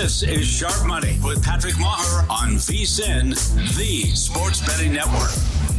This is Sharp Money with Patrick Maher on VSiN, the sports betting network.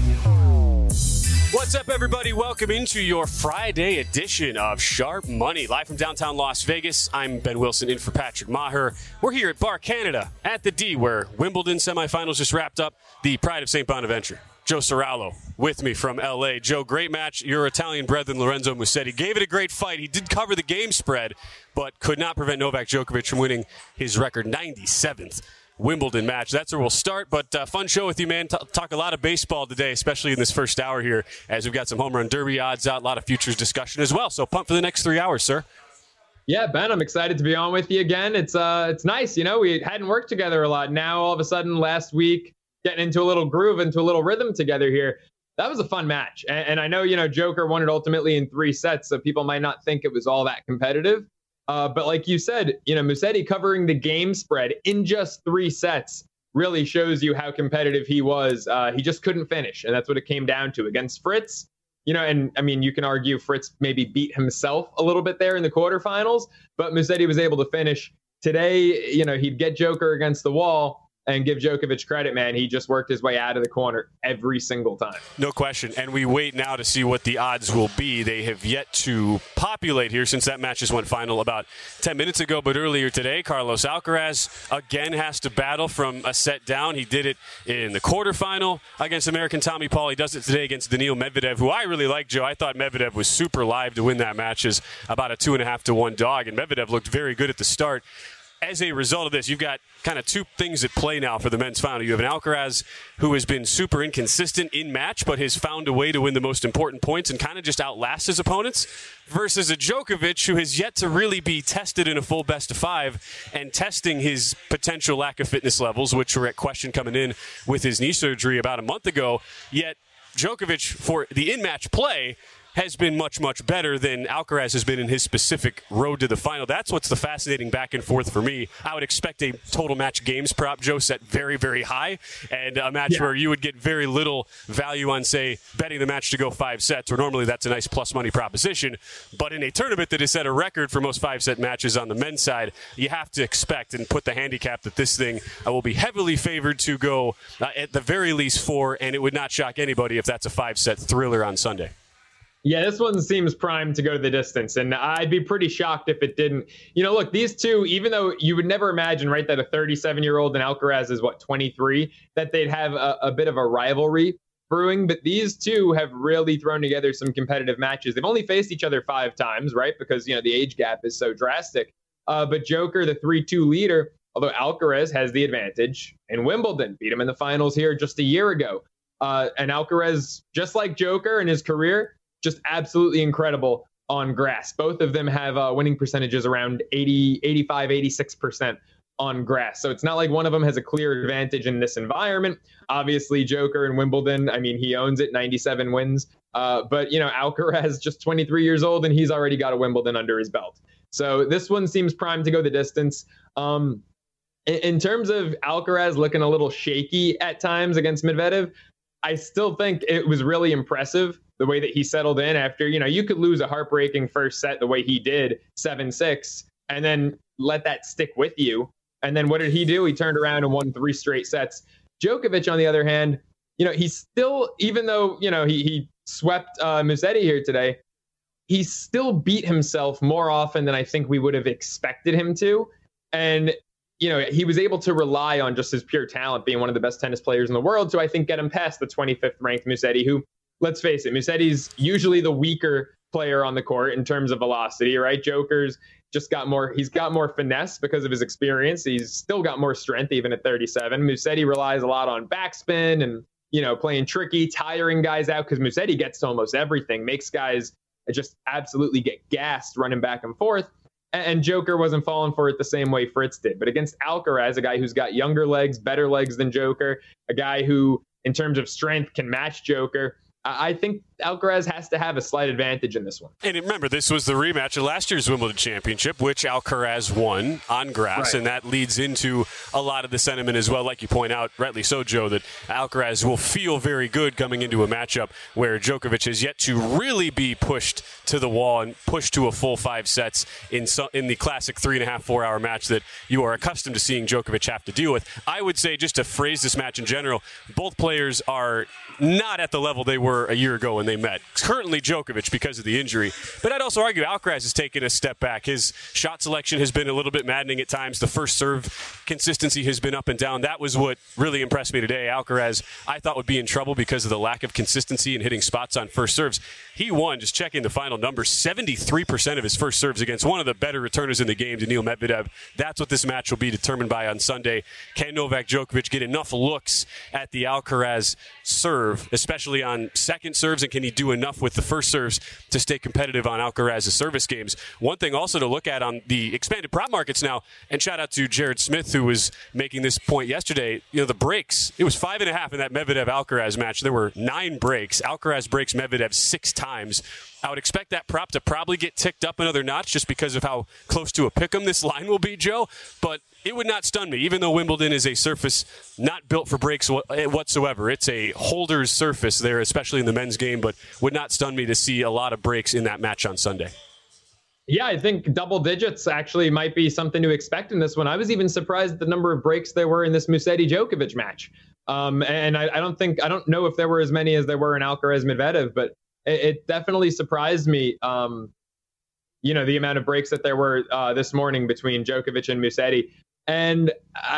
What's up, everybody? Welcome into your Friday edition of Sharp Money. Live from downtown Las Vegas, I'm Ben Wilson in for Patrick Maher. We're here at Bar Canada at the D, where Wimbledon semifinals just wrapped up. The Pride of St. Bonaventure. Joe Serralo with me from L.A. Joe, great match. Your Italian brethren, Lorenzo Musetti, gave it a great fight. He did cover the game spread, but could not prevent Novak Djokovic from winning his record 97th Wimbledon match. That's where we'll start, but fun show with you, man. Talk a lot of baseball today, especially in this first hour here, as we've got some home run derby odds out, a lot of futures discussion as well. So pumped for the next 3 hours, sir. Yeah, Ben, I'm excited to be on with you again. It's nice. You know, we hadn't worked together a lot. Now, all of a sudden, last week, getting into a little groove, into a little rhythm together here. That was a fun match. And I know, you know, Joker won it ultimately in 3 sets, so people might not think it was all that competitive. But like you said, you know, Musetti covering the game spread in just 3 sets really shows you how competitive he was. He just couldn't finish, and that's what it came down to against Fritz. You know, and I mean, you can argue Fritz maybe beat himself a little bit there in the quarterfinals, but Musetti was able to finish. Today, you know, he'd get Joker against the wall. And give Djokovic credit, man. He just worked his way out of the corner every single time. No question. And we wait now to see what the odds will be. They have yet to populate here since that match just went final about 10 minutes ago. But earlier today, Carlos Alcaraz again has to battle from a set down. He did it in the quarterfinal against American Tommy Paul. He does it today against Daniil Medvedev, who I really like, Joe. I thought Medvedev was super live to win that match as about a 2.5 to 1 dog. And Medvedev looked very good at the start. As a result of this, you've got kind of 2 things at play now for the men's final. You have an Alcaraz who has been super inconsistent in match, but has found a way to win the most important points and kind of just outlast his opponents, versus a Djokovic who has yet to really be tested in a full best of 5 and testing his potential lack of fitness levels, which were at question coming in with his knee surgery about a month ago. Yet Djokovic, for the in-match play, has been much, much better than Alcaraz has been in his specific road to the final. That's what's the fascinating back and forth for me. I would expect a total match games prop, Joe, set very, very high, and a match where you would get very little value on, say, betting the match to go 5 sets, where normally that's a nice plus money proposition. But in a tournament that has set a record for most 5-set matches on the men's side, you have to expect and put the handicap that this thing will be heavily favored to go at the very least 4, and it would not shock anybody if that's a 5-set thriller on Sunday. Yeah, this one seems primed to go the distance, and I'd be pretty shocked if it didn't. You know, look, these two, even though you would never imagine, right, that a 37-year-old and Alcaraz is, 23, that they'd have a bit of a rivalry brewing, but these two have really thrown together some competitive matches. They've only faced each other 5 times, right, because, you know, the age gap is so drastic. But Joker, the 3-2 leader, although Alcaraz has the advantage in Wimbledon, beat him in the finals here just a year ago. And Alcaraz, just like Joker in his career, just absolutely incredible on grass. Both of them have winning percentages around 80, 85, 86% on grass. So it's not like one of them has a clear advantage in this environment. Obviously, Joker in Wimbledon, I mean, he owns it, 97 wins. But, you know, Alcaraz just 23 years old, and he's already got a Wimbledon under his belt. So this one seems primed to go the distance. In terms of Alcaraz looking a little shaky at times against Medvedev, I still think it was really impressive the way that he settled in after, you know, you could lose a heartbreaking first set the way he did, 7-6, and then let that stick with you. And then what did he do? He turned around and won 3 straight sets. Djokovic, on the other hand, you know, he's still, even though, you know, he swept Musetti here today, he still beat himself more often than I think we would have expected him to. And, you know, he was able to rely on just his pure talent, being one of the best tennis players in the world, to, I think, get him past the 25th ranked Musetti, who, let's face it, Musetti's usually the weaker player on the court in terms of velocity, right? Joker's just got more, he's got more finesse because of his experience. He's still got more strength even at 37. Musetti relies a lot on backspin and, you know, playing tricky, tiring guys out, because Musetti gets to almost everything, makes guys just absolutely get gassed running back and forth. And Joker wasn't falling for it the same way Fritz did. But against Alcaraz, a guy who's got younger legs, better legs than Joker, a guy who, in terms of strength, can match Joker, I think Alcaraz has to have a slight advantage in this one. And remember, this was the rematch of last year's Wimbledon Championship, which Alcaraz won on grass, and that leads into a lot of the sentiment as well. Like you point out, rightly so, Joe, that Alcaraz will feel very good coming into a matchup where Djokovic has yet to really be pushed to the wall and pushed to a full 5 sets in the classic 3.5, 4-hour match that you are accustomed to seeing Djokovic have to deal with. I would say, just to phrase this match in general, both players are not at the level they were a year ago when they met. Currently Djokovic because of the injury, but I'd also argue Alcaraz has taken a step back. His shot selection has been a little bit maddening at times. The first serve consistency has been up and down. That was what really impressed me today. Alcaraz, I thought, would be in trouble because of the lack of consistency in hitting spots on first serves. He won, just checking the final numbers, 73% of his first serves against one of the better returners in the game, Daniil Medvedev. That's what this match will be determined by on Sunday. Can Novak Djokovic get enough looks at the Alcaraz serve, especially on second serves, and can he do enough with the first serves to stay competitive on Alcaraz's service games? One thing also to look at on the expanded prop markets now, and shout out to Jared Smith, who was making this point yesterday, the breaks, it was 5.5 in that Medvedev-Alcaraz match. There were 9 breaks. Alcaraz breaks Medvedev 6 times. I would expect that prop to probably get ticked up another notch just because of how close to a pick'em this line will be, Joe. But it would not stun me, even though Wimbledon is a surface not built for breaks whatsoever. It's a holder's surface there, especially in the men's game, but would not stun me to see a lot of breaks in that match on Sunday. Yeah, I think double digits actually might be something to expect in this one. I was even surprised at the number of breaks there were in this Musetti-Djokovic match. And I don't know if there were as many as there were in Alcaraz-Medvedev, but it definitely surprised me, the amount of breaks that there were this morning between Djokovic and Musetti. And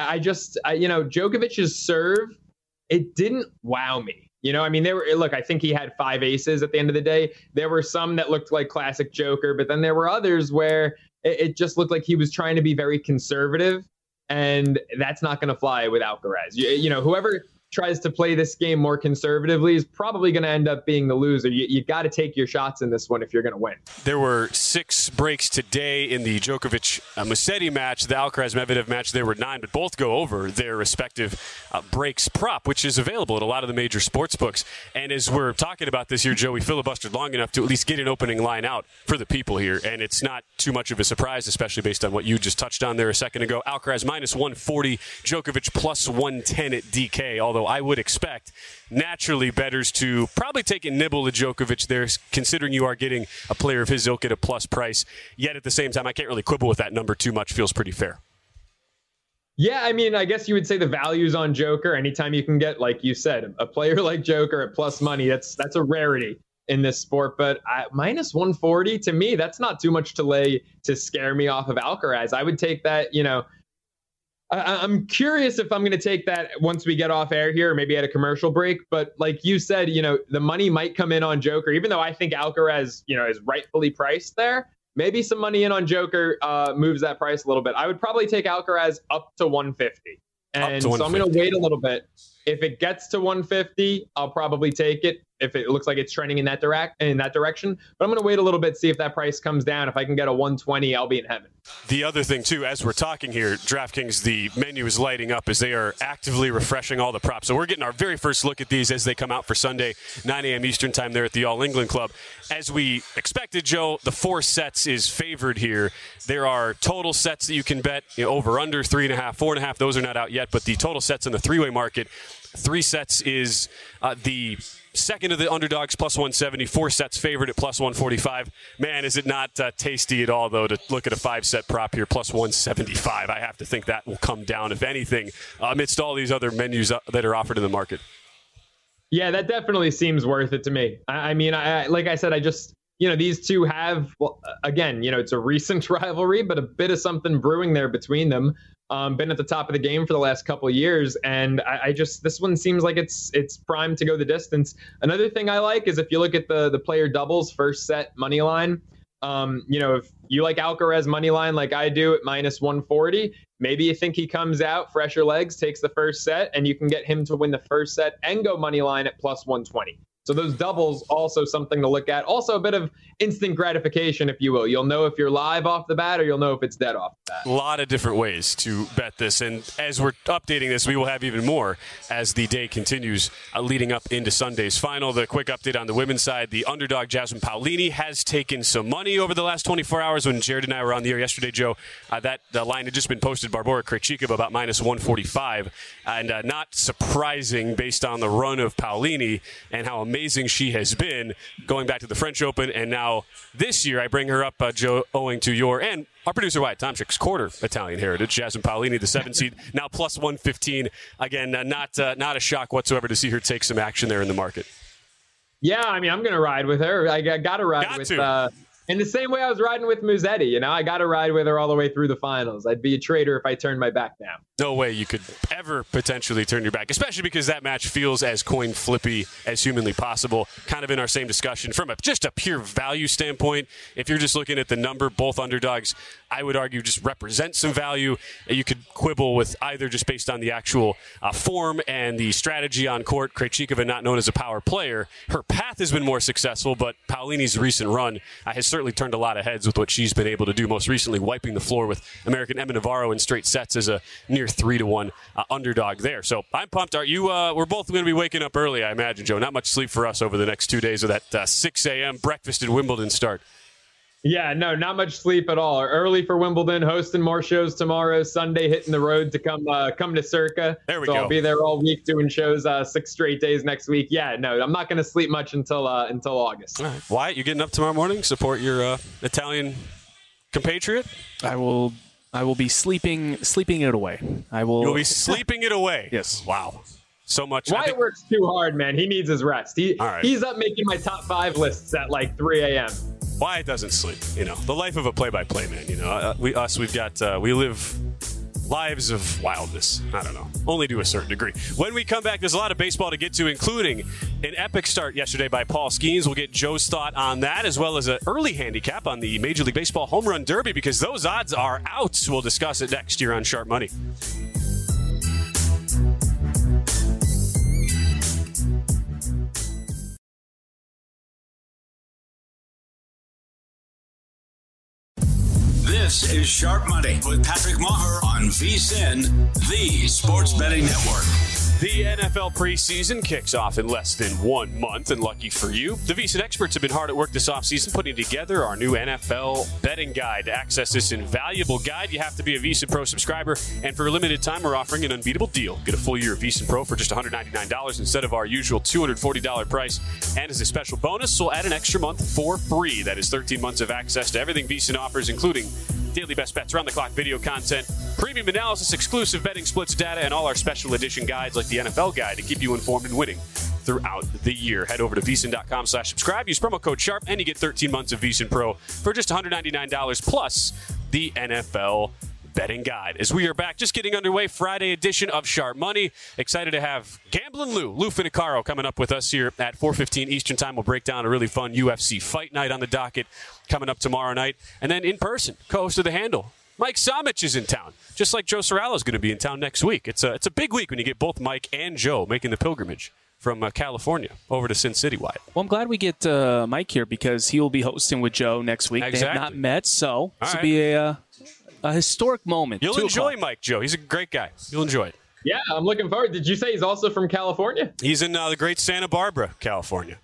Djokovic's serve, it didn't wow me. I think he had 5 aces at the end of the day. There were some that looked like classic Joker, but then there were others where it just looked like he was trying to be very conservative, and that's not going to fly with Alcaraz. Whoever tries to play this game more conservatively is probably going to end up being the loser. You got to take your shots in this one if you're going to win. There were 6 breaks today in the Djokovic-Musetti match. The Alcaraz-Medvedev match, there were 9, but both go over their respective breaks prop, which is available at a lot of the major sports books. And as we're talking about this here, Joe, we filibustered long enough to at least get an opening line out for the people here, and it's not too much of a surprise, especially based on what you just touched on there a second ago. Alcaraz minus 140, Djokovic plus 110 at DK, although I would expect naturally bettors to probably take a nibble at Djokovic there, considering you are getting a player of his ilk at a plus price. Yet at the same time, I can't really quibble with that number too much. Feels pretty fair. Yeah, I guess you would say the value's on Joker. Anytime you can get, like you said, a player like Joker at plus money, that's a rarity in this sport. But minus 140, to me, that's not too much to lay to scare me off of Alcaraz. I would take that, I'm curious if I'm going to take that once we get off air here, or maybe at a commercial break. But like you said, the money might come in on Joker, even though I think Alcaraz, is rightfully priced there. Maybe some money in on Joker moves that price a little bit. I would probably take Alcaraz up to 150. And so I'm going to wait a little bit. If it gets to 150, I'll probably take it if it looks like it's trending in that direction. But I'm going to wait a little bit, see if that price comes down. If I can get a 120, I'll be in heaven. The other thing, too, as we're talking here, DraftKings, the menu is lighting up as they are actively refreshing all the props. So we're getting our very first look at these as they come out for Sunday, 9 a.m. Eastern time there at the All England Club. As we expected, Joe, the 4 sets is favored here. There are total sets that you can bet, over, under, 3.5, 4.5. Those are not out yet, but the total sets in the 3-way market, 3 sets is the second of the underdogs, plus 170. 4 sets favored at plus 145. Man, is it not tasty at all, though, to look at a 5-set prop here, plus 175. I have to think that will come down, if anything, amidst all these other menus that are offered in the market. Yeah, that definitely seems worth it to me. I like I said, these two have, again, it's a recent rivalry, but a bit of something brewing there between them. Been at the top of the game for the last couple of years, and this one seems like it's primed to go the distance. Another thing I like is if you look at the player doubles first set money line, if you like Alcaraz money line like I do at minus 140, maybe you think he comes out fresher legs, takes the first set, and you can get him to win the first set and go money line at plus 120. So those doubles, also something to look at. Also a bit of instant gratification, if you will. You'll know if you're live off the bat or you'll know if it's dead off the bat. A lot of different ways to bet this. And as we're updating this, we will have even more as the day continues leading up into Sunday's final. The quick update on the women's side, the underdog Jasmine Paolini has taken some money over the last 24 hours. When Jared and I were on the air yesterday, Joe, the line had just been posted, Barbora Krejcikova about minus 145. And not surprising based on the run of Paolini and how amazing she has been going back to the French Open. And now this year, I bring her up, Joe, owing to your and our producer Wyatt Tomchik's quarter Italian heritage. Jasmine Paolini, the 7 seed, now plus 115. Again, not a shock whatsoever to see her take some action there in the market. Yeah, I mean, I'm going to ride with her. I got to ride with in the same way I was riding with Musetti. I got to ride with her all the way through the finals. I'd be a traitor if I turned my back now. No way you could ever potentially turn your back, especially because that match feels as coin flippy as humanly possible. Kind of in our same discussion from just a pure value standpoint. If you're just looking at the number, both underdogs, I would argue just represent some value. You could quibble with either just based on the actual form and the strategy on court. Krejcikova, not known as a power player, her path has been more successful, but Paolini's recent run has certainly turned a lot of heads with what she's been able to do, most recently wiping the floor with American Emma Navarro in straight sets as a near 3-1 underdog there. So I'm pumped. Are you? We're both going to be waking up early, I imagine, Joe. Not much sleep for us over the next 2 days of that 6 a.m. breakfast in Wimbledon start. Yeah, no, not much sleep at all. Early for Wimbledon, hosting more shows tomorrow. Sunday, hitting the road to come to Circa. There we go. I'll be there all week doing shows 6 straight days next week. Yeah, no, I'm not going to sleep much until August. All right. Wyatt, you getting up tomorrow morning? Support your Italian compatriot? I will be sleeping it away. You'll be sleeping it away. Yes. Wow. So much. Wyatt works too hard, man. He needs his rest. He's up making my top 5 lists at like 3 a.m. Wyatt doesn't sleep. The life of a play-by-play man. We live lives of wildness. I don't know. Only to a certain degree. When we come back, there's a lot of baseball to get to, including an epic start yesterday by Paul Skeens. We'll get Joe's thought on that, as well as an early handicap on the Major League Baseball Home Run Derby, because those odds are out. We'll discuss it next year on Sharp Money. This is Sharp Money with Patrick Maher on VSiN, the Sports Betting Network. The NFL preseason kicks off in less than 1 month, and lucky for you, the VSiN experts have been hard at work this offseason putting together our new NFL betting guide. To access this invaluable guide, you have to be a VSiN Pro subscriber, and for a limited time, we're offering an unbeatable deal. Get a full year of VSiN Pro for just $199 instead of our usual $240 price, and as a special bonus, we'll add an extra month for free. That is 13 months of access to everything VSiN offers, including daily best bets, round-the-clock video content, premium analysis, exclusive betting splits data, and all our special edition guides like the NFL guide to keep you informed and winning throughout the year. Head over to VSiN.com/subscribe. Use promo code SHARP, and you get 13 months of VSiN Pro for just $199 plus the NFL betting guide. As we are back, just getting underway, Friday edition of Sharp Money. Excited to have Gamblin' Lou Finicaro, coming up with us here at 4:15 Eastern Time. We'll break down a really fun UFC fight night on the docket coming up tomorrow night. And then in person, co-host of The Handle, Mike Somich is in town, just like Joe Sorrello is going to be in town next week. It's a big week when you get both Mike and Joe making the pilgrimage from California over to Sin City. Wyatt. Well, I'm glad we get Mike here because he will be hosting with Joe next week. Exactly. They have not met, so this will be a historic moment. You'll enjoy Mike, Joe. He's a great guy. You'll enjoy it. Yeah, I'm looking forward. Did you say he's also from California? He's in the great Santa Barbara, California.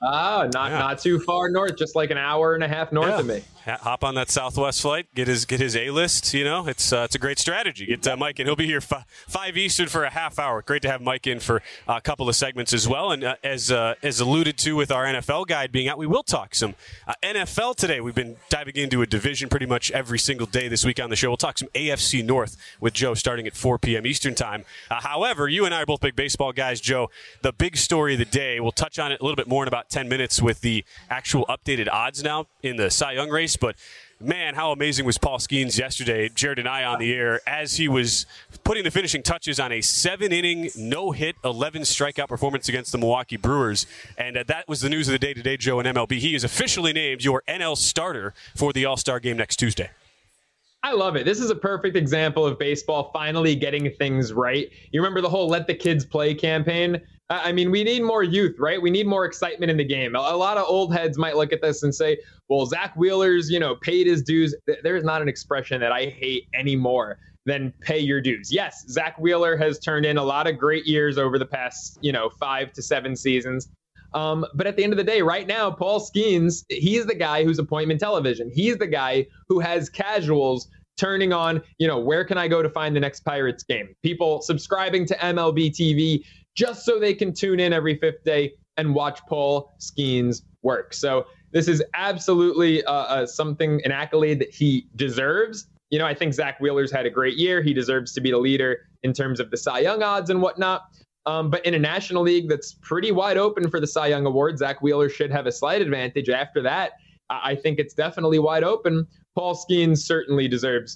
Not too far north, just like an hour and a half north of me. Hop on that Southwest flight, get his A-list. It's a great strategy. Get Mike in. He'll be here 5 Eastern for a half hour. Great to have Mike in for a couple of segments as well. And as alluded to with our NFL guide being out, we will talk some NFL today. We've been diving into a division pretty much every single day this week on the show. We'll talk some AFC North with Joe starting at 4 p.m. Eastern time. However, you and I are both big baseball guys, Joe. The big story of the day, we'll touch on it a little bit more in about 10 minutes with the actual updated odds now in the Cy Young race. But, man, how amazing was Paul Skeens yesterday, Jared and I on the air, as he was putting the finishing touches on a 7-inning, no-hit, 11-strikeout performance against the Milwaukee Brewers. And that was the news of the day today, Joe, in MLB. He is officially named your NL starter for the All-Star game next Tuesday. I love it. This is a perfect example of baseball finally getting things right. You remember the whole Let the Kids Play campaign? I mean, we need more youth, right? We need more excitement in the game. A lot of old heads might look at this and say, well, Zach Wheeler's, paid his dues. There's not an expression that I hate any more than pay your dues. Yes, Zach Wheeler has turned in a lot of great years over the past, 5 to 7 seasons. But at the end of the day, right now, Paul Skeens, he's the guy who's appointment television. He's the guy who has casuals turning on, where can I go to find the next Pirates game? People subscribing to MLB TV just so they can tune in every 5th day and watch Paul Skeens work. So this is absolutely an accolade that he deserves. I think Zach Wheeler's had a great year. He deserves to be the leader in terms of the Cy Young odds and whatnot. But in a National League that's pretty wide open for the Cy Young Award, Zach Wheeler should have a slight advantage. After that, I think it's definitely wide open. Paul Skeens certainly deserves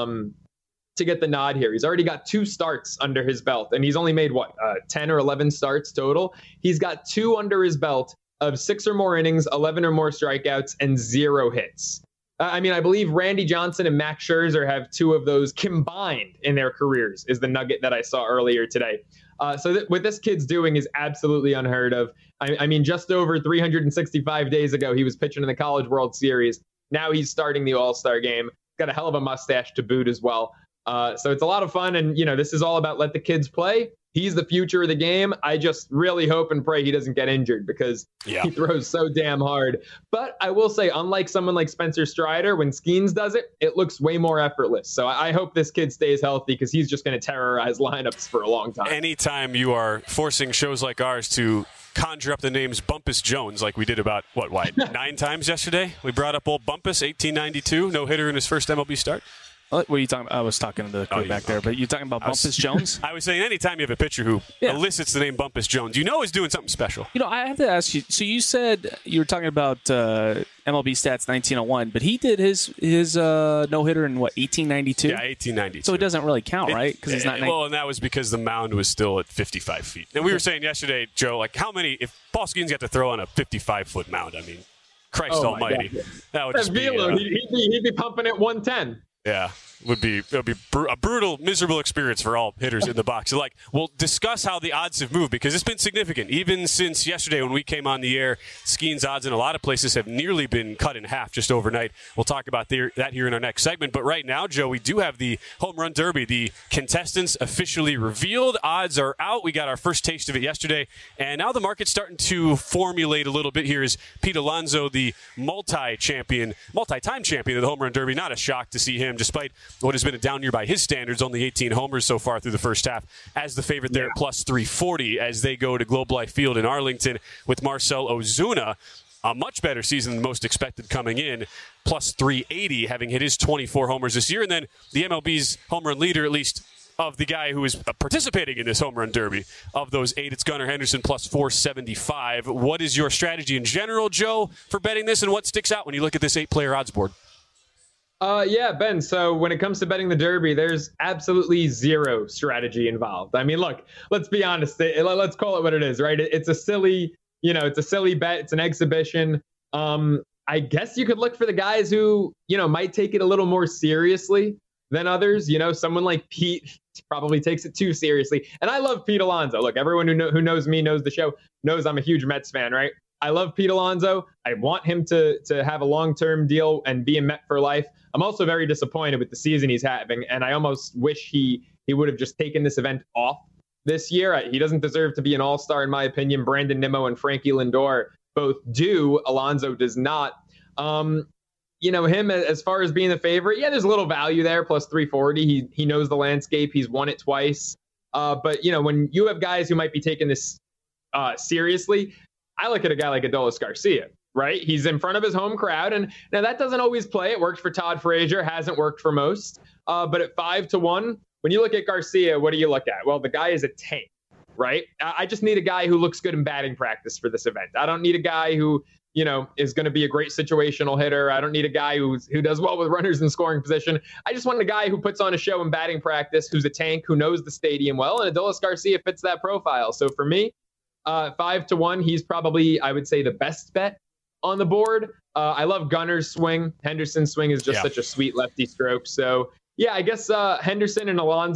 to get the nod here. He's already got 2 starts under his belt, and he's only made, 10 or 11 starts total? He's got 2 under his belt of 6 or more innings, 11 or more strikeouts, and 0 hits. I believe Randy Johnson and Max Scherzer have 2 of those combined in their careers, is the nugget that I saw earlier today. What this kid's doing is absolutely unheard of. Just over 365 days ago, he was pitching in the College World Series. Now he's starting the All-Star game. Got a hell of a mustache to boot as well. So it's a lot of fun. And, this is all about let the kids play. He's the future of the game. I just really hope and pray he doesn't get injured because he throws so damn hard. But I will say, unlike someone like Spencer Strider, when Skeens does it, it looks way more effortless. So I hope this kid stays healthy because he's just going to terrorize lineups for a long time. Anytime you are forcing shows like ours to conjure up the names Bumpus Jones, like we did about, 9 times yesterday? We brought up old Bumpus, 1892, no-hitter in his first MLB start. What were you talking about? I was talking to the kid back there, but you're talking about Bumpus Jones? I was saying anytime you have a pitcher who elicits the name Bumpus Jones, is doing something special. I have to ask you, so you said you were talking about MLB Stats 1901, but he did his no-hitter in, 1892? Yeah, 1892. So it doesn't really count, right? Because he's not. Well, and that was because the mound was still at 55 feet. And we were saying yesterday, Joe, if Paul Skeens got to throw on a 55-foot mound, Christ almighty. That would just be... he'd be pumping at 110. Yeah, it would be a brutal, miserable experience for all hitters in the box. So, we'll discuss how the odds have moved because it's been significant. Even since yesterday when we came on the air, Skeens odds in a lot of places have nearly been cut in half just overnight. We'll talk about that here in our next segment. But right now, Joe, we do have the Home Run Derby. The contestants officially revealed. Odds are out. We got our first taste of it yesterday. And now the market's starting to formulate a little bit here as Pete Alonso, the multi-time champion of the Home Run Derby. Not a shock to see him, despite what has been a down year by his standards, only 18 homers so far through the first half, as the favorite there at plus 340 as they go to Globe Life Field in Arlington with Marcell Ozuna. A much better season than most expected coming in, plus 380, having hit his 24 homers this year. And then the MLB's home run leader, at least of the guy who is participating in this home run derby, of those 8, it's Gunnar Henderson, plus 475. What is your strategy in general, Joe, for betting this, and what sticks out when you look at this 8-player odds board? Ben, so when it comes to betting the Derby, there's absolutely zero strategy involved. Look, let's be honest. Let's call it what it is, right? It's a silly, it's a silly bet. It's an exhibition. I guess you could look for the guys who, might take it a little more seriously than others. Someone like Pete probably takes it too seriously. And I love Pete Alonso. Look, everyone who knows me, knows the show, knows I'm a huge Mets fan, right? I love Pete Alonso. I want him to have a long-term deal and be a Met for life. I'm also very disappointed with the season he's having, and I almost wish he would have just taken this event off this year. He doesn't deserve to be an all-star, in my opinion. Brandon Nimmo and Frankie Lindor both do. Alonso does not. Him, as far as being the favorite, there's a little value there, plus 340. He knows the landscape. He's won it twice. But, when you have guys who might be taking this seriously, I look at a guy like Adolis Garcia, right? He's in front of his home crowd. And now that doesn't always play. It worked for Todd Frazier, hasn't worked for most. But at 5-1, when you look at Garcia, what do you look at? Well, the guy is a tank, right? I just need a guy who looks good in batting practice for this event. I don't need a guy who, is going to be a great situational hitter. I don't need a guy who does well with runners in scoring position. I just want a guy who puts on a show in batting practice, who's a tank, who knows the stadium well. And Adolis Garcia fits that profile. So for me, 5-1, he's probably, I would say, the best bet on the board. I love Gunnar's swing. Henderson's swing is just such a sweet lefty stroke. So, I guess Henderson and Alonso,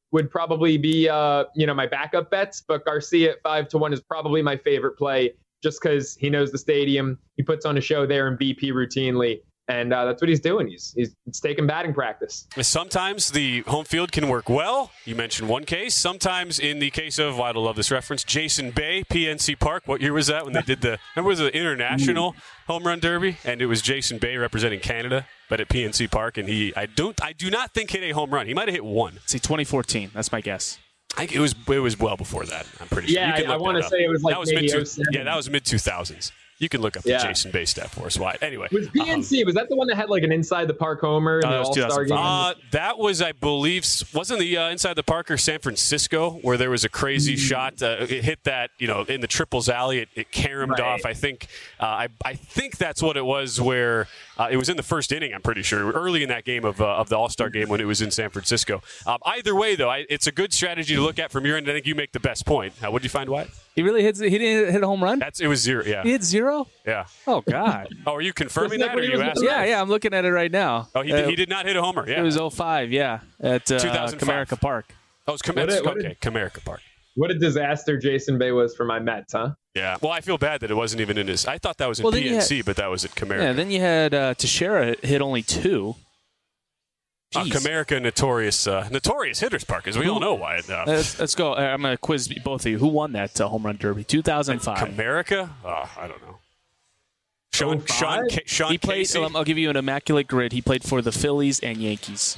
would probably be, my backup bets, but Garcia at 5-1 is probably my favorite play just because he knows the stadium. He puts on a show there in BP routinely. And that's what he's doing. He's taking batting practice. Sometimes the home field can work well. You mentioned one case. Sometimes in the case of, I love this reference, Jason Bay, PNC Park. What year was that when they did remember was it the International Home Run Derby? And it was Jason Bay representing Canada, but at PNC Park. And I do not think hit a home run. He might have hit one. See, 2014. That's my guess. I think it was well before that. I'm pretty sure. Yeah, I want to say it was like maybe 07. Yeah, that was mid-2000s. You can look up the Jason Bay stat for us. Why? Anyway. Was PNC, was that the one that had like an inside the park homer in the All-Star game? That was, I believe, wasn't the inside the park or San Francisco where there was a crazy shot. It hit that, in the triples alley. It caromed off. I think I think that's what it was where it was in the first inning, I'm pretty sure, early in that game of the All-Star game when it was in San Francisco. Either way, though, it's a good strategy to look at from your end. I think you make the best point. What did you find, Wyatt? He didn't hit a home run? It was 0, yeah. He hit 0? Yeah. Oh, God. Oh, are you confirming that or are you asking? Yeah, I'm looking at it right now. Oh, he did not hit a homer, yeah. It was 05, yeah, at 2005. Comerica Park. Oh, it's Comerica Park. What a disaster Jason Bay was for my Mets, huh? Yeah. Well, I feel bad that it wasn't even in his – I thought that was in PNC, but that was at Comerica. Yeah, then you had Teixeira hit only 2. Comerica, notorious hitters park, as we all know why. Let's go. I'm going to quiz both of you. Who won that home run derby? 2005. Comerica? I don't know. Sean he played, Casey? I'll give you an immaculate grid. He played for the Phillies and Yankees.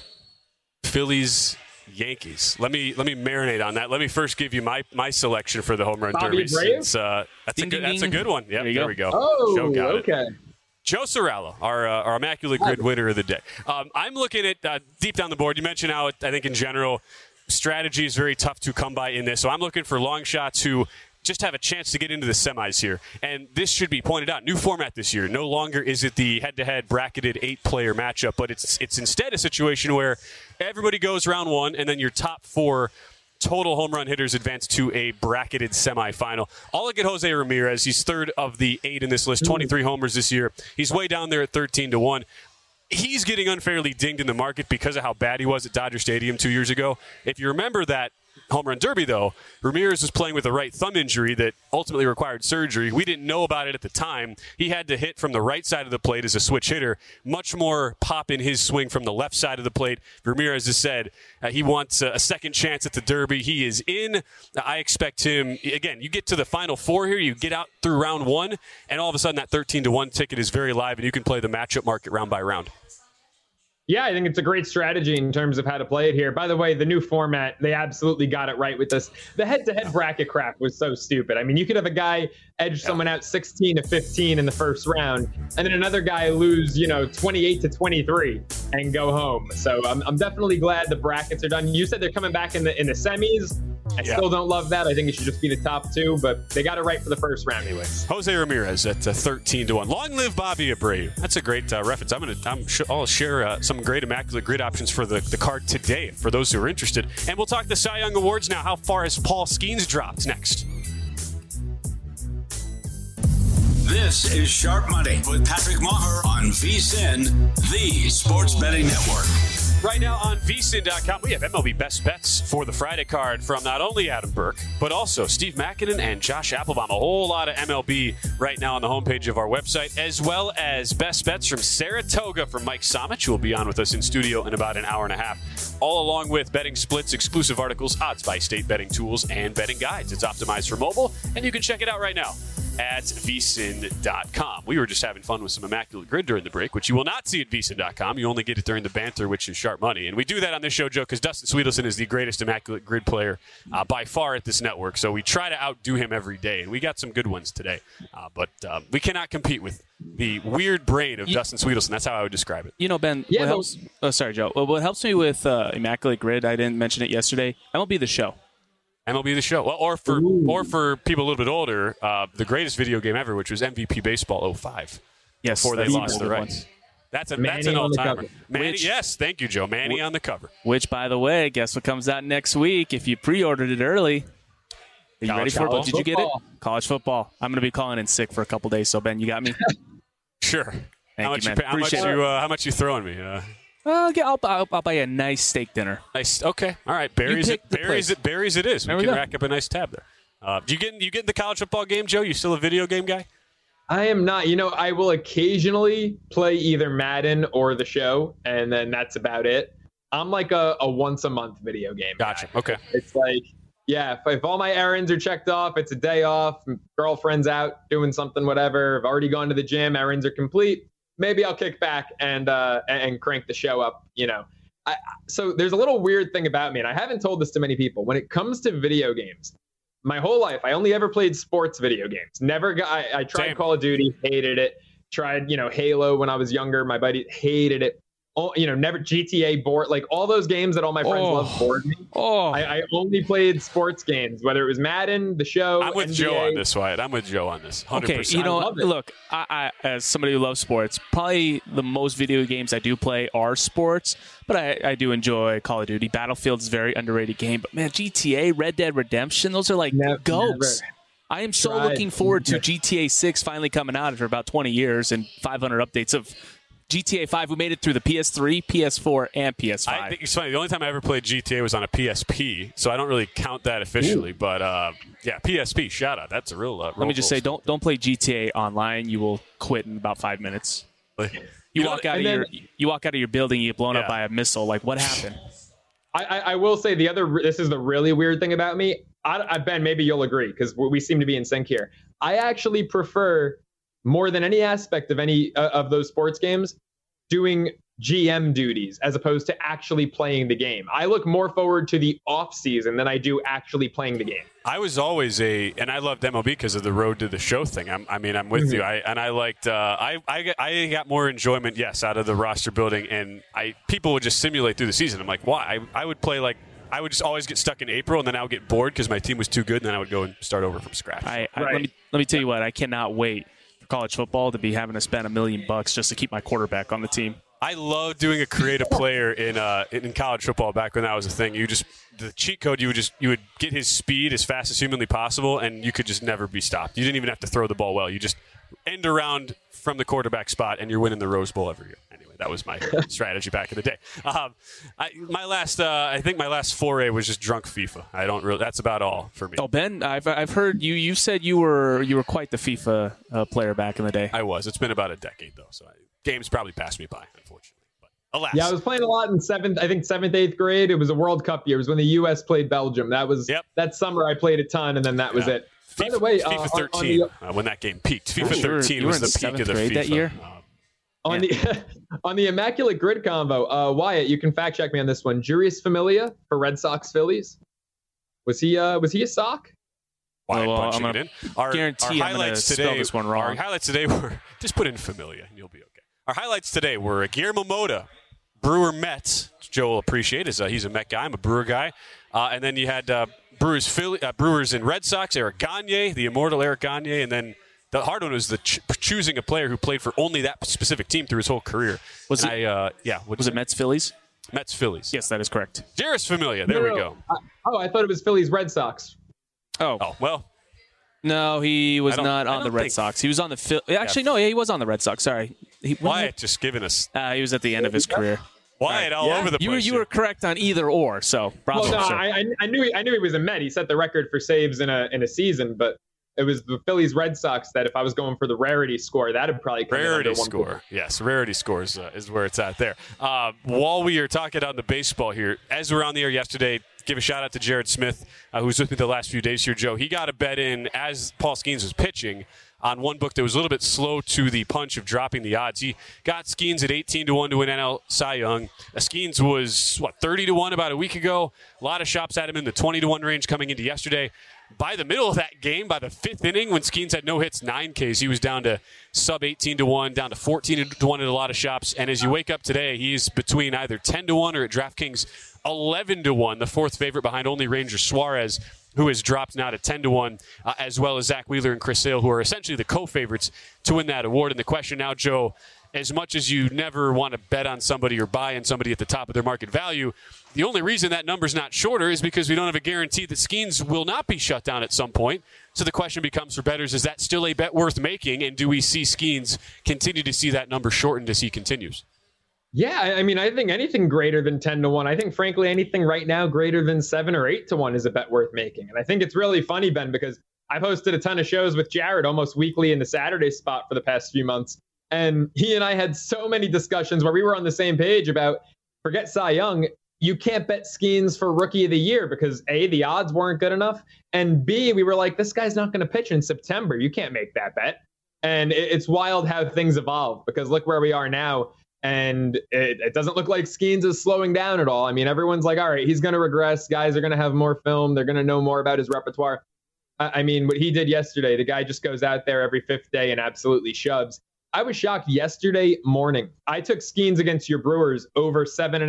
Yankees. Let me marinate on that. Let me first give you my selection for the home run Bobby derby. Brave? That's a good one. Yep, there we go. Oh, okay. Joe Cirello, our Immaculate Grid winner of the day. I'm looking at deep down the board. You mentioned how I think in general strategy is very tough to come by in this. So I'm looking for long shots who just have a chance to get into the semis here. And this should be pointed out. New format this year. No longer is it the head-to-head bracketed 8-player matchup, but it's instead a situation where everybody goes round 1, and then your top 4 total home run hitters advance to a bracketed semifinal. I'll look at Jose Ramirez. He's third of the 8 in this list, 23 homers this year. He's way down there at 13-1. He's getting unfairly dinged in the market because of how bad he was at Dodger Stadium 2 years ago. If you remember that home run derby, though, Ramirez was playing with a right thumb injury that ultimately required surgery. We didn't know about it at the time. He had to hit from the right side of the plate as a switch hitter. Much more pop in his swing from the left side of the plate. Ramirez has said he wants a second chance at the derby. He is in. I expect him, again, you get to the final 4 here, you get out through round 1, and all of a sudden that 13-1 ticket is very live, and you can play the matchup market round by round. Yeah, I think it's a great strategy in terms of how to play it here. By the way, the new format, they absolutely got it right with this. The head-to-head bracket crap was so stupid. I mean, you could have a guy edge someone out 16-15 in the first round, and then another guy lose, 28-23 and go home. So I'm definitely glad the brackets are done. You said they're coming back in the semis. I still don't love that. I think it should just be the top 2, but they got it right for the first round anyways. Jose Ramirez at 13-1. Long live Bobby Abreu. That's a great reference. I'll share some great Immaculate Grid options for the card today for those who are interested. And we'll talk the Cy Young Awards now. How far has Paul Skeens dropped? Next. This is Sharp Money with Patrick Maher on VSiN, the Sports Betting Network. Right now on VSiN.com, we have MLB Best Bets for the Friday card from not only Adam Burke, but also Steve Makinen and Josh Applebaum. A whole lot of MLB right now on the homepage of our website, as well as Best Bets from Saratoga from Mike Somich, who will be on with us in studio in about an hour and a half, all along with betting splits, exclusive articles, odds by state betting tools, and betting guides. It's optimized for mobile, and you can check it out right now at VSiN.com. We were just having fun with some Immaculate Grid during the break, which you will not see at VSiN.com. You only get it during the banter, which is Sharp Money. And we do that on this show, Joe, because Dustin Sweetelson is the greatest Immaculate Grid player by far at this network. So we try to outdo him every day, and we got some good ones today. But we cannot compete with the weird brain of Dustin Sweetelson. That's how I would describe it. Ben, what helps... Oh, sorry, Joe. What helps me with Immaculate Grid, I didn't mention it yesterday, MLB The Show. MLB The Show. Well, or for people a little bit older, the greatest video game ever, which was MVP Baseball 05. Yes, before they lost the rights. That's an all-timer. Yes, thank you, Joe. Manny on the cover. Which, by the way, guess what comes out next week if you pre-ordered it early? Are you ready for it? Did you get it? College football. I'm going to be calling in sick for a couple days, so Ben, you got me? Sure. Thank you, man. How much you throwing me? I'll buy you a nice steak dinner. Nice. Okay. All right. Berries it is. We can rack up a nice tab there. You get the college football game, Joe? You still a video game guy? I am not. I will occasionally play either Madden or the show, and then that's about it. I'm like a once a month video game Gotcha. guy. Okay. It's like, yeah, if all my errands are checked off, it's a day off, girlfriend's out doing something, whatever. I've already gone to the gym, errands are complete. Maybe I'll kick back and crank the show up, So there's a little weird thing about me, and I haven't told this to many people. When it comes to video games, my whole life, I only ever played sports video games. I tried Same. Call of Duty, hated it. Tried, Halo when I was younger. My buddy hated it. Never GTA, bored. Like all those games that all my friends love bored me. I only played sports games, whether it was Madden, the show. I'm with NBA. Joe on this, Wyatt. I'm with Joe on this. 100%. Okay, look, I as somebody who loves sports, probably the most video games I do play are sports, but I do enjoy Call of Duty. Battlefield's a very underrated game, but man, GTA, Red Dead Redemption, those are like goats. Never. I am so looking forward to GTA 6 finally coming out after about 20 years and 500 updates of GTA 5. We made it through the PS3, PS4, and PS5. I think it's funny. The only time I ever played GTA was on a PSP, so I don't really count that officially. Ooh. But PSP, shout out. That's a real. Let me just say, don't play GTA online. You will quit in about 5 minutes. You walk out of your building, you get blown up by a missile. Like, what happened? I will say this is the really weird thing about me. Ben, maybe you'll agree because we seem to be in sync here. I actually prefer, more than any aspect of any of those sports games, doing GM duties as opposed to actually playing the game. I look more forward to the off season than I do actually playing the game. I was always and I loved MLB because of the road to the show thing. I'm with you. I liked. I got more enjoyment, out of the roster building, and people would just simulate through the season. I'm like, why? I would play like. I would just always get stuck in April, and then I would get bored because my team was too good, and then I would go and start over from scratch. Let me tell you what. I cannot wait for college football to be having to spend $1 million just to keep my quarterback on the team. I love doing a creative player in college football back when that was a thing. The cheat code, you would get his speed as fast as humanly possible, and you could just never be stopped. You didn't even have to throw the ball well. You just end around from the quarterback spot, and you're winning the Rose Bowl every year. Anyway, that was my strategy back in the day. I think my last foray was just drunk FIFA. That's about all for me. Oh, Ben, I've heard you said you were quite the FIFA player back in the day. I was. It's been about a decade though, so games probably passed me by, unfortunately. But alas. Yeah, I was playing a lot in seventh, 8th grade. It was a World Cup year. It was when the U.S. played Belgium. That was that summer. I played a ton, and then that was it. By the way, FIFA 13 when that game peaked. FIFA 13 was the peak of the FIFA that year. On the Immaculate Grid combo, Wyatt, you can fact check me on this one. Julius Familia for Red Sox Phillies. Was he a sock? Wyatt punching it in. Our highlights today. Spell this one wrong. Our highlights today were just put in Familia and you'll be okay. Our highlights today were Guillermo Mota, Brewer Mets. Joe will appreciate as he's a Met guy. I'm a Brewer guy. And then you had Brewers and Red Sox, Eric Gagne, the immortal Eric Gagne, and then the hard one was choosing a player who played for only that specific team through his whole career. Was it Mets Phillies? Mets Phillies. Yes, that is correct. Jeurys Familia. There we go. I thought it was Phillies Red Sox. Oh well. No, he was not on the Red Sox. He was on the Actually, no, he was on the Red Sox. Sorry. Wyatt just giving us. He was at the end of his career. Wyatt all over the place. You were correct on either or. So, bravo. Well, no, I knew he was a Met. He set the record for saves in a season, but it was the Phillies Red Sox that if I was going for the rarity score, that'd probably come rarity score. Yes, rarity scores is where it's at there. While we are talking on the baseball here, as we were on the air yesterday, give a shout out to Jared Smith, who was with me the last few days here, Joe. He got a bet in as Paul Skeens was pitching on one book that was a little bit slow to the punch of dropping the odds. He got Skeens at 18-1 to win NL Cy Young. Skeens was, 30-1 about a week ago. A lot of shops had him in the 20-1 range coming into yesterday. By the middle of that game, by the fifth inning, when Skeens had no hits, 9 Ks, he was down to sub 18-1, down to 14-1 at a lot of shops. And as you wake up today, he's between either 10-1 or at DraftKings 11-1, the fourth favorite behind only Ranger Suarez, who has dropped now to 10-1, as well as Zach Wheeler and Chris Sale, who are essentially the co-favorites to win that award. And the question now, Joe, as much as you never want to bet on somebody or buy in somebody at the top of their market value, the only reason that number's not shorter is because we don't have a guarantee that Skeens will not be shut down at some point. So the question becomes for bettors, is that still a bet worth making? And do we see Skeens continue to see that number shortened as he continues? Yeah, I mean, I think anything greater than 10-1. I think, frankly, anything right now greater than 7 or 8-1 is a bet worth making. And I think it's really funny, Ben, because I've hosted a ton of shows with Jared almost weekly in the Saturday spot for the past few months. And he and I had so many discussions where we were on the same page about, forget Cy Young, you can't bet Skeens for Rookie of the Year because A, the odds weren't good enough, and B, we were like, this guy's not going to pitch in September. You can't make that bet. And it's wild how things evolve, because look where we are now. And it doesn't look like Skeens is slowing down at all. I mean, everyone's like, all right, he's going to regress. Guys are going to have more film. They're going to know more about his repertoire. I mean, what he did yesterday, the guy just goes out there every fifth day and absolutely shoves. I was shocked yesterday morning. I took Skeens against your Brewers over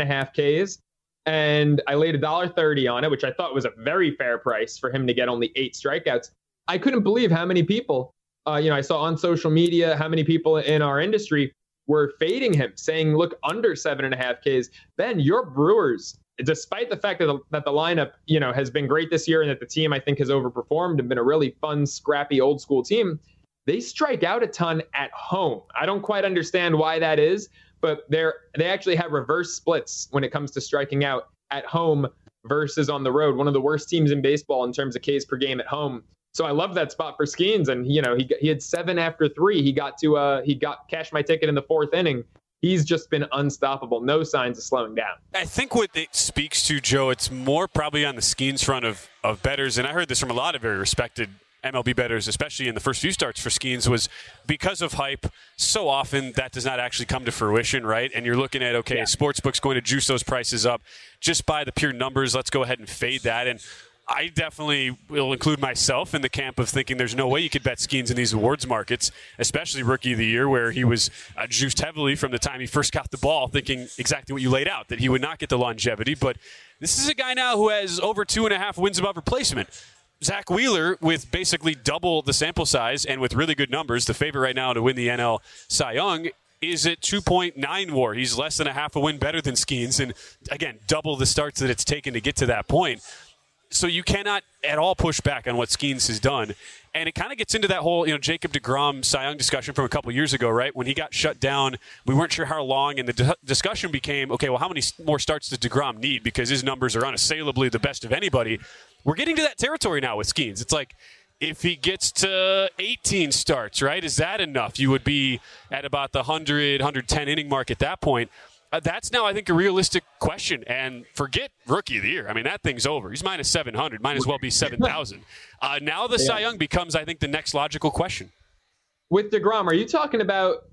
7.5 Ks, and I laid $1.30 on it, which I thought was a very fair price for him to get only 8 strikeouts. I couldn't believe how many people, I saw on social media, how many people in our industry were fading him, saying, look, under 7.5 Ks. Ben, your Brewers, despite the fact that the lineup, has been great this year and that the team, I think, has overperformed and been a really fun, scrappy, old school team, they strike out a ton at home. I don't quite understand why that is, but they actually have reverse splits when it comes to striking out at home versus on the road. One of the worst teams in baseball in terms of Ks per game at home. So I love that spot for Skeens, and he had 7 after 3. He got cashed my ticket in the 4th inning. He's just been unstoppable. No signs of slowing down. I think what it speaks to, Joe, it's more probably on the Skeens front of bettors, and I heard this from a lot of very respected MLB bettors, especially in the first few starts for Skeens, was because of hype. So often that does not actually come to fruition, right? And you're looking at, a sportsbook's going to juice those prices up just by the pure numbers. Let's go ahead and fade that. And I definitely will include myself in the camp of thinking there's no way you could bet Skeens in these awards markets, especially Rookie of the Year, where he was juiced heavily from the time he first got the ball, thinking exactly what you laid out, that he would not get the longevity. But this is a guy now who has over 2.5 wins above replacement. Zach Wheeler, with basically double the sample size and with really good numbers, the favorite right now to win the NL Cy Young, is at 2.9 WAR. He's less than a half a win better than Skeens, and again, double the starts that it's taken to get to that point. So you cannot at all push back on what Skeens has done. And it kind of gets into that whole, Jacob deGrom Cy Young discussion from a couple years ago, right? When he got shut down, we weren't sure how long, and the discussion became, okay, well, how many more starts does deGrom need? Because his numbers are unassailably the best of anybody. We're getting to that territory now with Skeens. It's like, if he gets to 18 starts, right, is that enough? You would be at about the 100, 110 inning mark at that point. That's now, I think, a realistic question. And forget Rookie of the Year. I mean, that thing's over. He's minus 700. Might as well be 7,000. Now the Cy Young becomes, I think, the next logical question. With deGrom, are you talking about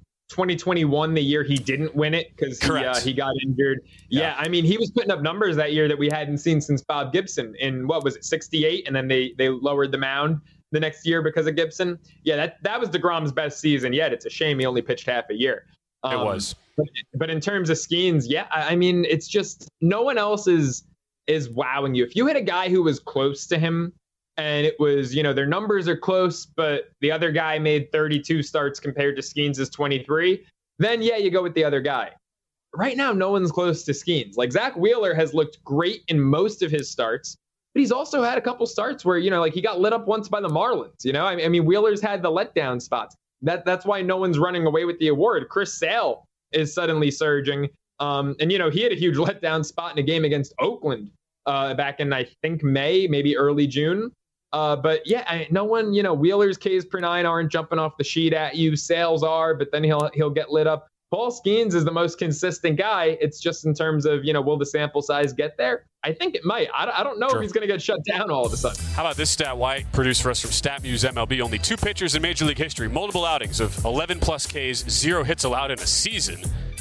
2021, the year he didn't win it because he got injured? Yeah, I mean, he was putting up numbers that year that we hadn't seen since Bob Gibson in, 68? And then they lowered the mound the next year because of Gibson. Yeah, that was deGrom's best season yet. It's a shame he only pitched half a year. It was. But in terms of Skeens, I mean, it's just no one else is wowing you. If you had a guy who was close to him and it was, their numbers are close, but the other guy made 32 starts compared to Skeens' 23, then you go with the other guy. Right now, no one's close to Skeens. Like, Zach Wheeler has looked great in most of his starts, but he's also had a couple starts where, he got lit up once by the Marlins. I mean, Wheeler's had the letdown spots. That's why no one's running away with the award. Chris Sale is suddenly surging. And he had a huge letdown spot in a game against Oakland back in, I think, May, maybe early June. But no one, Wheeler's Ks per 9 aren't jumping off the sheet at you. Sales are, but then he'll get lit up. Paul Skeens is the most consistent guy. It's just in terms of, will the sample size get there? I think it might. I don't know if he's going to get shut down all of a sudden. How about this stat, White, produced for us from StatMuse MLB? Only 2 pitchers in Major League history, multiple outings of 11-plus Ks, 0 hits allowed in a season.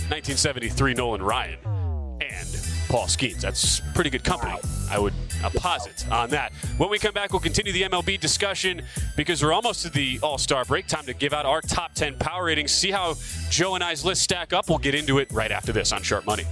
1973, Nolan Ryan and Paul Skeens. That's pretty good company, I would posit on that. When we come back, we'll continue the MLB discussion because we're almost to the All-Star break. Time to give out our top 10 power ratings. See how Joe and I's list stack up. We'll get into it right after this on Sharp Money.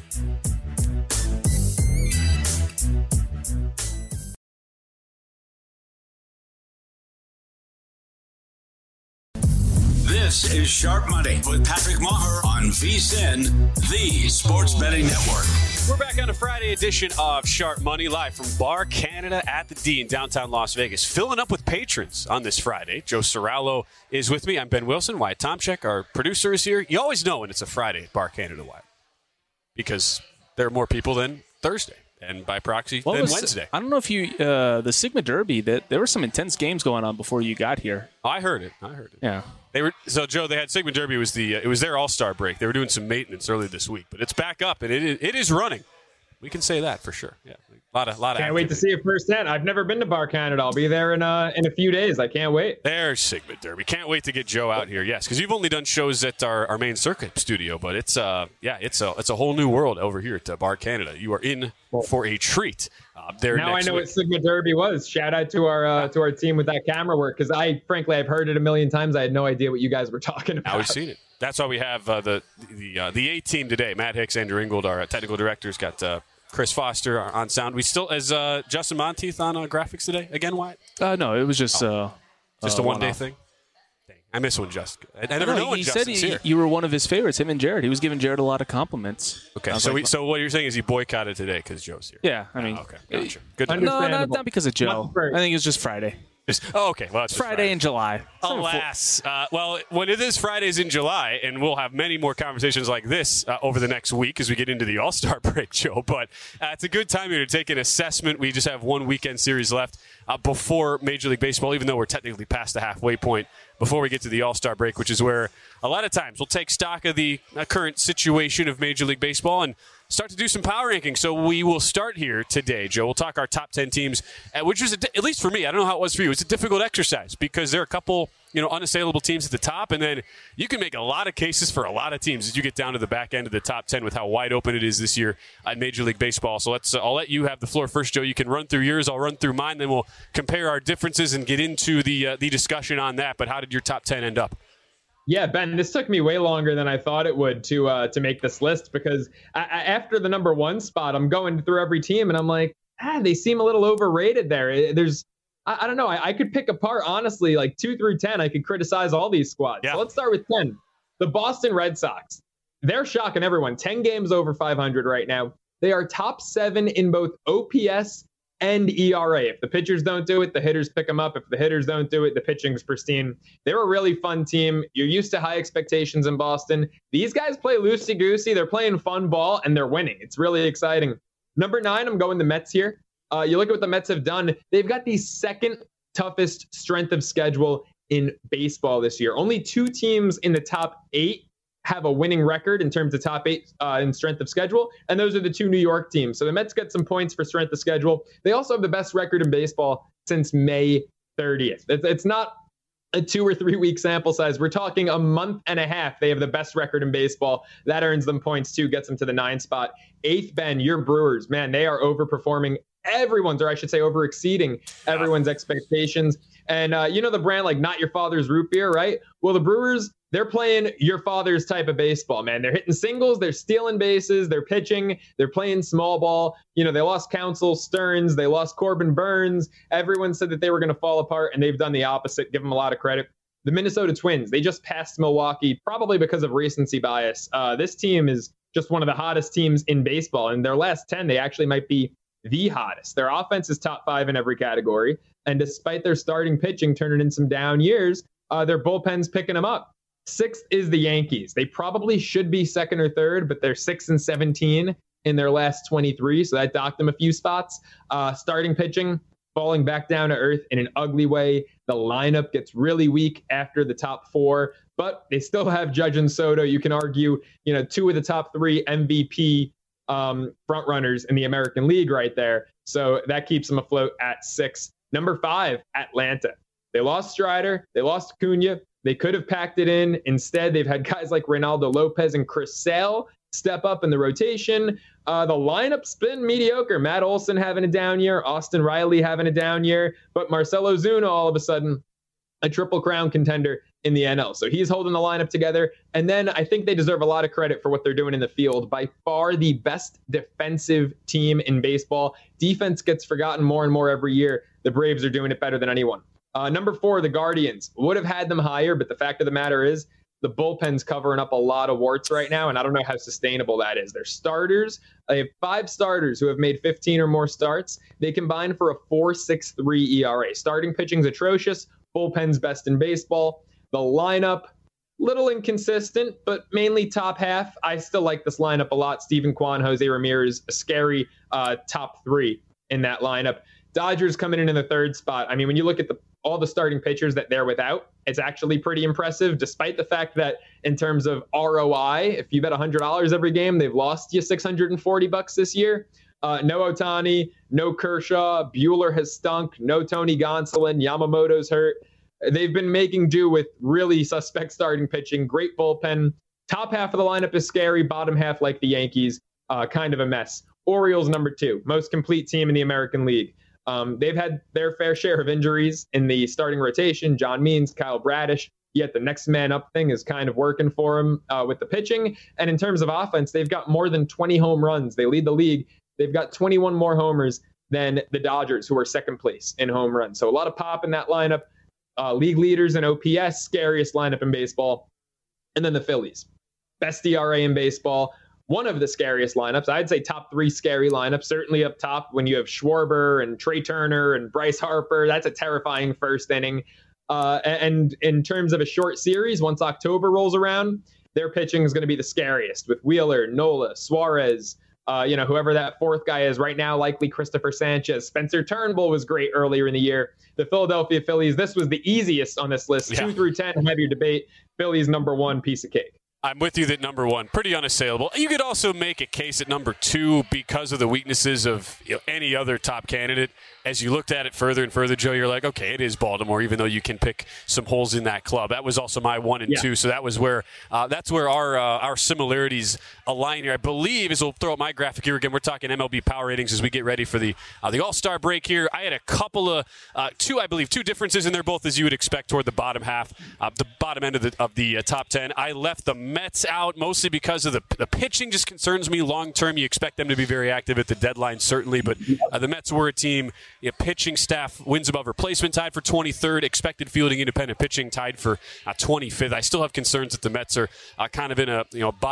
This is Sharp Money with Patrick Maher on VSiN, the Sports Betting Network. We're back on a Friday edition of Sharp Money, live from Bar Canada at the D in downtown Las Vegas. Filling up with patrons on this Friday. Joe Sorallo is with me. I'm Ben Wilson. Wyatt Tomchek, our producer, is here. You always know when it's a Friday at Bar Canada, Wyatt. because there are more people than Thursday, and by proxy than Wednesday. I don't know if you the Sigma Derby, that there were some intense games going on before you got here. I heard it. Yeah. Joe, they had Sigma Derby. It was their All-Star break. They were doing some maintenance earlier this week, but it's back up, and it is running. We can say that for sure. Yeah, a lot of Can't wait to see it firsthand. I've never been to Bar Canada. I'll be there in a few days. I can't wait. There's Sigma Derby. Can't wait to get Joe out here. Yes, because you've only done shows at our main circuit studio, but it's a whole new world over here at Bar Canada. You are in for a treat. Now I know what Sigma Derby was. Shout out to our team with that camera work, because I've heard it a million times. I had no idea what you guys were talking about. Now we've seen it. That's why we have the A team today. Matt Hicks, Andrew Ingold, our technical directors, got Chris Foster on sound. We still as Justin Monteith on graphics today again. Wyatt? No, it was just a one-day thing. Dang, I miss when Justin. I never know when Justin's here. You were one of his favorites. Him and Jared. He was giving Jared a lot of compliments. Okay, so what you're saying is he boicotted today because Joe's here. Yeah, I mean, okay, gotcha. Good. No, not because of Joe. I think it was just Friday. Okay. Well, it's Friday in July. Alas. Well, when it is Fridays in July, and we'll have many more conversations like this over the next week as we get into the All-Star break, Joe. But it's a good time here to take an assessment. We just have one weekend series left before Major League Baseball, even though we're technically past the halfway point before we get to the All-Star break, which is where a lot of times we'll take stock of the current situation of Major League Baseball and start to do some power ranking. So we will start here today, Joe. We'll talk our top 10 teams, which was, at least for me, I don't know how it was for you, it's a difficult exercise because there are a couple unassailable teams at the top, and then you can make a lot of cases for a lot of teams as you get down to the back end of the top 10 with how wide open it is this year at Major League Baseball. So I'll let you have the floor first, Joe. You can run through yours, I'll run through mine, then we'll compare our differences and get into the discussion on that. But how did your top 10 end up? Yeah, Ben, this took me way longer than I thought it would to make this list, because after the number one spot, I'm going through every team and I'm like, they seem a little overrated there. I don't know. I could pick apart, honestly, like 2 through 10. I could criticize all these squads. Yeah. So let's start with 10. The Boston Red Sox. They're shocking everyone. 10 games over 500 right now. They are top 7 in both OPS and ERA. If the pitchers don't do it, the hitters pick them up. If the hitters don't do it, the pitching's pristine. They're a really fun team. You're used to high expectations in Boston. These guys play loosey-goosey. They're playing fun ball, and they're winning. It's really exciting. Number 9, I'm going the Mets here. You look at what the Mets have done. They've got the second toughest strength of schedule in baseball this year. Only 2 teams in the top 8 have a winning record in terms of top 8 in strength of schedule, and those are the 2 New York teams. So the Mets get some points for strength of schedule. They also have the best record in baseball since May 30th. It's not a 2 or 3 week sample size. We're talking a month and a half. They have the best record in baseball. That earns them points too, gets them to the 9 spot. 8th, Ben, your Brewers. Man, they are overperforming everyone's, or I should say over exceeding everyone's expectations. And the brand like Not Your Father's Root Beer, right? Well, the Brewers, they're playing your father's type of baseball, man. They're hitting singles, they're stealing bases, they're pitching, they're playing small ball. They lost Counsell Stearns, they lost Corbin Burns. Everyone said that they were going to fall apart, and they've done the opposite. Give them a lot of credit. The Minnesota Twins, they just passed Milwaukee, probably because of recency bias. This team is just one of the hottest teams in baseball. In their last 10, they actually might be the hottest. Their offense is top 5 in every category. And despite their starting pitching turning in some down years, their bullpen's picking them up. 6th is the Yankees. They probably should be 2nd or 3rd, but they're 6-17 in their last 23. So that docked them a few spots. Starting pitching, falling back down to earth in an ugly way. The lineup gets really weak after the top 4, but they still have Judge and Soto. You can argue, 2 of the top 3 MVP front runners in the American League right there. So that keeps them afloat at 6. Number 5, Atlanta. They lost Strider. They lost Acuna. They could have packed it in. Instead, they've had guys like Reynaldo Lopez and Chris Sale step up in the rotation. The lineup's been mediocre. Matt Olson having a down year. Austin Riley having a down year. But Marcell Ozuna, all of a sudden, a Triple Crown contender in the NL. So he's holding the lineup together. And then I think they deserve a lot of credit for what they're doing in the field. By far the best defensive team in baseball. Defense gets forgotten more and more every year. The Braves are doing it better than anyone. Number 4, the Guardians. Would have had them higher, but the fact of the matter is the bullpen's covering up a lot of warts right now, and I don't know how sustainable that is. Their starters, they have 5 starters who have made 15 or more starts. They combine for a 4.63 ERA. Starting pitching's atrocious. Bullpen's best in baseball. The lineup, little inconsistent, but mainly top half. I still like this lineup a lot. Steven Kwan, Jose Ramirez, a scary top three in that lineup. Dodgers coming in the third spot. I mean, when you look at all the starting pitchers that they're without, it's actually pretty impressive, despite the fact that in terms of ROI, if you bet $100 every game, they've lost you $640 this year. No Ohtani, no Kershaw, Buehler has stunk, no Tony Gonsolin, Yamamoto's hurt. They've been making do with really suspect starting pitching, great bullpen. Top half of the lineup is scary, bottom half, like the Yankees, kind of a mess. Orioles number 2, most complete team in the American League. They've had their fair share of injuries in the starting rotation. John Means, Kyle Bradish, yet the next man up thing is kind of working for him with the pitching. And in terms of offense, they've got more than 20 home runs. They lead the league. They've got 21 more homers than the Dodgers, who are second place in home runs. So a lot of pop in that lineup. League leaders in OPS, scariest lineup in baseball. And then the Phillies, best ERA in baseball. One of the scariest lineups. I'd say top 3 scary lineups, certainly up top when you have Schwarber and Trey Turner and Bryce Harper. That's a terrifying first inning. And in terms of a short series, once October rolls around, their pitching is going to be the scariest with Wheeler, Nola, Suarez, whoever that fourth guy is right now, likely Christopher Sanchez. Spencer Turnbull was great earlier in the year. The Philadelphia Phillies, this was the easiest on this list. 2 through 10, have your debate. Phillies number 1, piece of cake. I'm with you that number 1, pretty unassailable. You could also make a case at number 2 because of the weaknesses of any other top candidate. As you looked at it further and further, Joe, you're like, okay, it is Baltimore, even though you can pick some holes in that club. That was also my 1 and 2, so that was where that's where our similarities align here. I believe, as we'll throw up my graphic here again, we're talking MLB power ratings as we get ready for the All-Star break here. I had a couple of two differences in there, both as you would expect toward the bottom half, the bottom end of the top 10. I left the Mets out mostly because of the pitching just concerns me long term. You expect them to be very active at the deadline, certainly, but the Mets were a team. Pitching staff wins above replacement tied for 23rd. Expected fielding independent pitching tied for 25th. I still have concerns that the Mets are kind of in a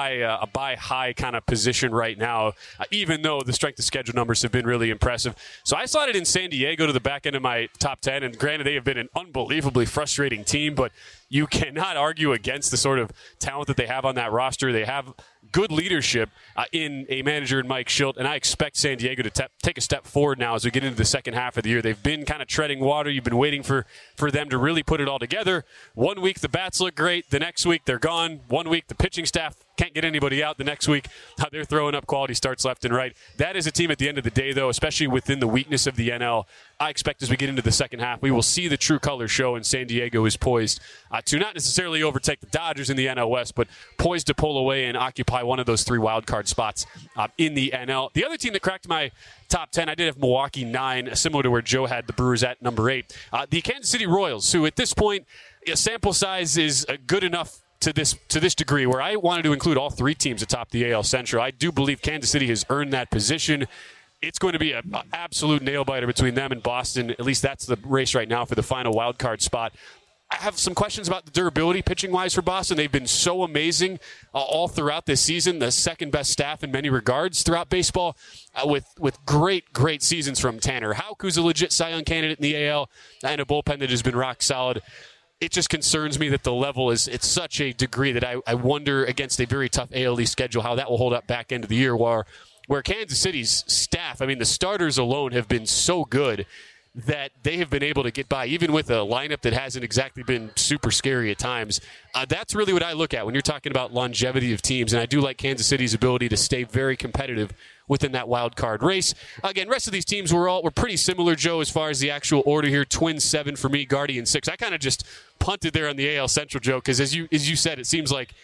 buy high kind of position right now, even though the strength of schedule numbers have been really impressive. So I slotted in San Diego to the back end of my top 10, and granted they have been an unbelievably frustrating team, but you cannot argue against the sort of talent that they have on that roster. They have good leadership in a manager in Mike Shildt, and I expect San Diego to take a step forward now as we get into the second half of the year. They've been kind of treading water. You've been waiting for them to really put it all together. 1 week the bats look great. The next week they're gone. 1 week the pitching staff can't get anybody out. The next week they're throwing up quality starts left and right. That is a team at the end of the day, though, especially within the weakness of the NL. I expect as we get into the second half, we will see the true colors show, and San Diego is poised to not necessarily overtake the Dodgers in the NL West, but poised to pull away and occupy one of those 3 wild card spots in the NL. The other team that cracked my top 10, I did have Milwaukee 9, similar to where Joe had the Brewers at number 8. The Kansas City Royals, who at this point, sample size is good enough to this degree where I wanted to include all 3 teams atop the AL Central. I do believe Kansas City has earned that position. It's going to be an absolute nail-biter between them and Boston. At least that's the race right now for the final wild card spot. I have some questions about the durability pitching-wise for Boston. They've been so amazing all throughout this season, the second-best staff in many regards throughout baseball, with great seasons from Tanner Houck, who's a legit Cy Young candidate in the AL, and a bullpen that has been rock solid. It just concerns me that the level is it's such a degree that I wonder, against a very tough AL East schedule, how that will hold up back end of the year, where Kansas City's staff, I mean, the starters alone have been so good that they have been able to get by, even with a lineup that hasn't exactly been super scary at times. That's really what I look at when you're talking about longevity of teams, and I do like Kansas City's ability to stay very competitive within that wild card race. Again, rest of these teams we're pretty similar, Joe, as far as the actual order here. Twins 7 for me, Guardians 6. I kind of just punted there on the AL Central, Joe, because as you said, it seems like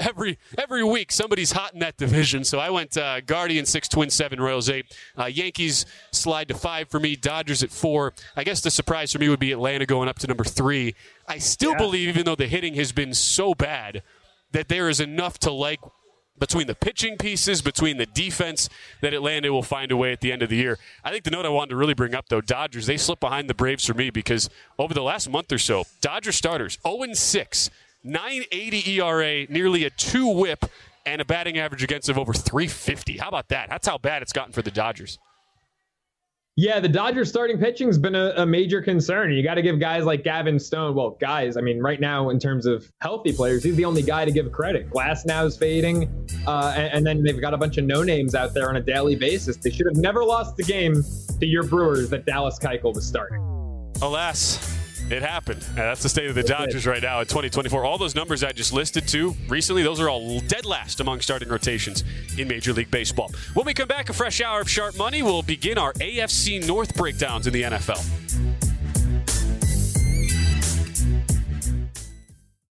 every week somebody's hot in that division. So I went Guardians 6, Twins 7, Royals 8. Yankees slide to 5 for me, Dodgers at 4. I guess the surprise for me would be Atlanta going up to number 3. I still believe, even though the hitting has been so bad, that there is enough to like between the pitching pieces, between the defense, that Atlanta will find a way at the end of the year. I think the note I wanted to really bring up, though, Dodgers, they slipped behind the Braves for me because over the last month or so, Dodger starters, 0-6, 9.80 ERA, nearly a 2 whip, and a batting average against of over 350. How about that? That's how bad it's gotten for the Dodgers. Yeah, the Dodgers starting pitching's been a major concern. You got to give guys like Gavin Stone, well, guys, I mean, right now in terms of healthy players, he's the only guy to give credit. Glasnow's fading, and then they've got a bunch of no-names out there on a daily basis. They should have never lost the game to your Brewers that Dallas Keuchel was starting. Alas, it happened. That's the state of the Dodgers right now in 2024. All those numbers I just listed too recently, those are all dead last among starting rotations in Major League Baseball. When we come back, a fresh hour of Sharp Money, we'll begin our AFC North breakdowns in the NFL.